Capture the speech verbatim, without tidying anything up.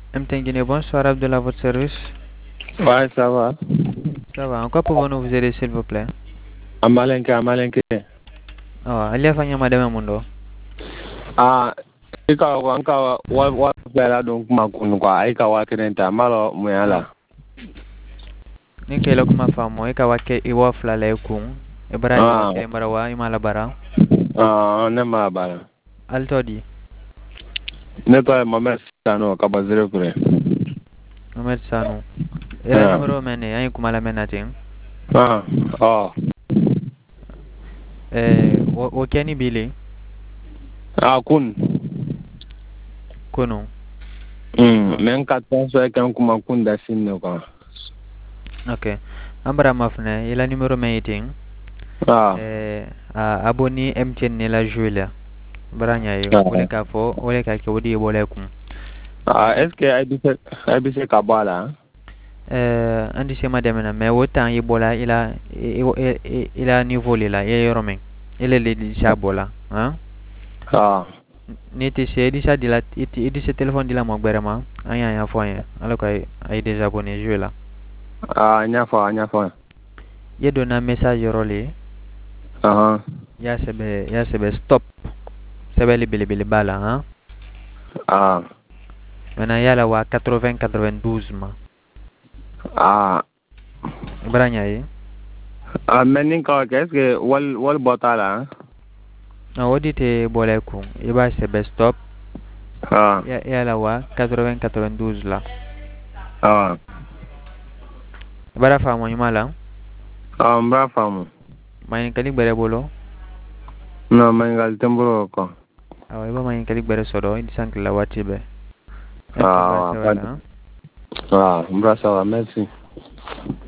M T N Guinée, bonsoir Abdullah, votre service. Ouais, ça va. Ça va, en quoi pouvons-nous vous aider s'il vous plaît? Amalenke, Amalenke. Oh, alia fanya madame mundo. Ah, ika wa nka wa wa bela donc makunu kwa ika wa kenenta malo muyala. Ni kay kuma famo e ka wake i wa fla le kun. E bara i wa kele mara wa i mala bara. Ah, ne ma bara. Alto di. Ne to Mohamed Sano ka bazire kure. Mohamed Sano. Ela numero mene ay kuma la menating. Ah, oh. Eh, o keni bili. Ah, kun. Kuno. Hmm, men ka tonso e kan kuma kun da sinne kwa. Okay. Ambara mafne ela numero meeting. Ah. Eh, aboni M T N la Julia. Baranya yo, wole ka fo, wole ka ke wodi wole kun. Ah, est-ce que ay bise ay bise ka bala? Eh, andi se madame na me wotan yi bola ila ila niveau lila ye yoromen. Ile le di sa bola, hein? Ah. Ni ti se di sa di la iti iti se téléphone di la mo berema, anya ya fo yen. Alors que ay déjà abonné jeu là. Ah, nya fa, nya fa. Ye dona message yorole. Ah. Ya sebe ya sebe stop. Sebe li bili bili bala, hein? Ah. Maintenant yala wa quatre-vingts quatre-vingt-douze ma. Ah. Baranya yi. Ah, menin ka est-ce que wal wal botala? Na wodi te bola kun. Iba sebe stop. Ah. Ya yala wa quatre-vingts quatre-vingt-douze la. Ah. Bara famo yimala. Ah, mbra famo. Mayin kalik bere bolo. No, mangal temburo ko. Awa iba mayin kalik bere sodo di sank la wati be. Ah, Ah, ah, mbra sawa, merci.